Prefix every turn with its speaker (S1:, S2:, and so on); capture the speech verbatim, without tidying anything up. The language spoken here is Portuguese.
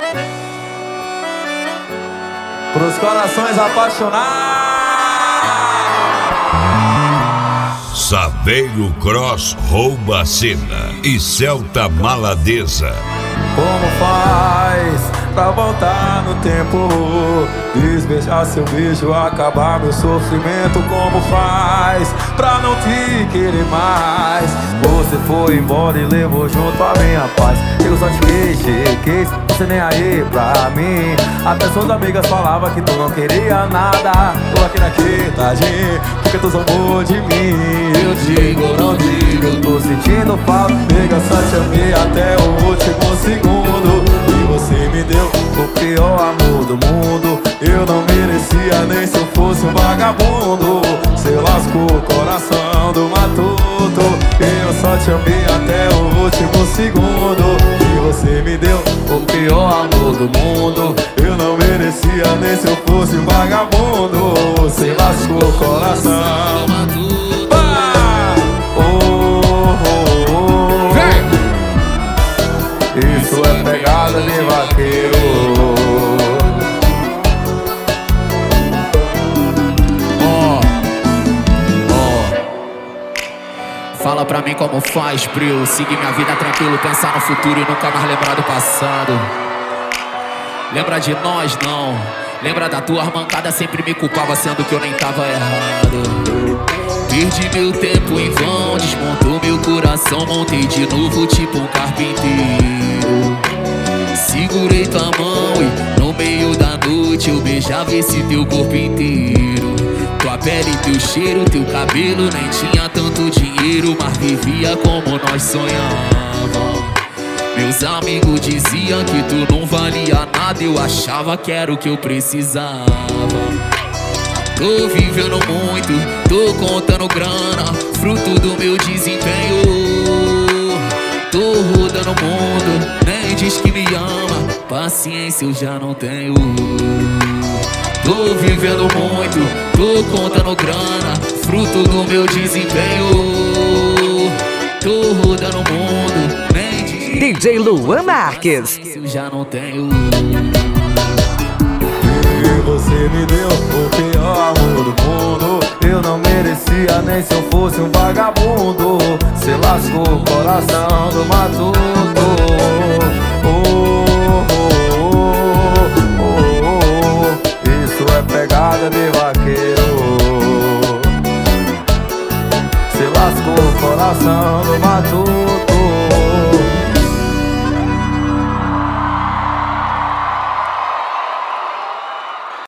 S1: Pros corações apaixonados.
S2: Saveiro Cross rouba a cena e Celta Maladeza.
S1: Como faz pra voltar no tempo? Desbeijar seu beijo, acabar meu sofrimento. Como faz pra não te querer mais? Você foi embora e levou junto a minha paz. Eu só te queixei, quis, você nem aí pra mim. Até suas amigas falavam que tu não queria nada. Eu aqui naquele tadinho, porque tu zombou de mim. Eu digo, não digo, eu tô sentindo falta. Nega, só te amei até o último segundo. E você me deu o pior amor do mundo. Eu não merecia nem se eu fosse um vagabundo. Cê lascou o coração do matuto. Eu só te amei até o último segundo. E você me deu o pior amor do mundo. Eu não merecia nem se eu fosse um vagabundo. Cê lascou o coração. Ah! Oh, oh, oh. Isso é pegada de vaqueiro.
S3: Fala pra mim como faz pra eu seguir minha vida tranquilo, pensar no futuro e nunca mais lembrar do passado. Lembra de nós não, lembra da tua mancada, sempre me culpava sendo que eu nem tava errado. Perdi meu tempo em vão, desmontou meu coração, montei de novo tipo um carpinteiro. Segurei tua mão e no meio da noite eu beijava esse teu corpo inteiro. Tua pele, teu cheiro, teu cabelo, nem tinha tanto dinheiro, mas vivia como nós sonhávamos. Meus amigos diziam que tu não valia nada, eu achava que era o que eu precisava. Tô vivendo muito, tô contando grana, fruto do meu desempenho. Tô rodando o mundo, nem diz que me ama, paciência eu já não tenho. Tô vivendo muito, tô contando grana, fruto do meu desempenho. Tô rodando o mundo, nem diz
S4: D J Luan Marques.
S3: eu já não tenho.
S1: E você me deu o pior amor do mundo. Eu não merecia nem se eu fosse um vagabundo. Cê lascou o coração do matuto.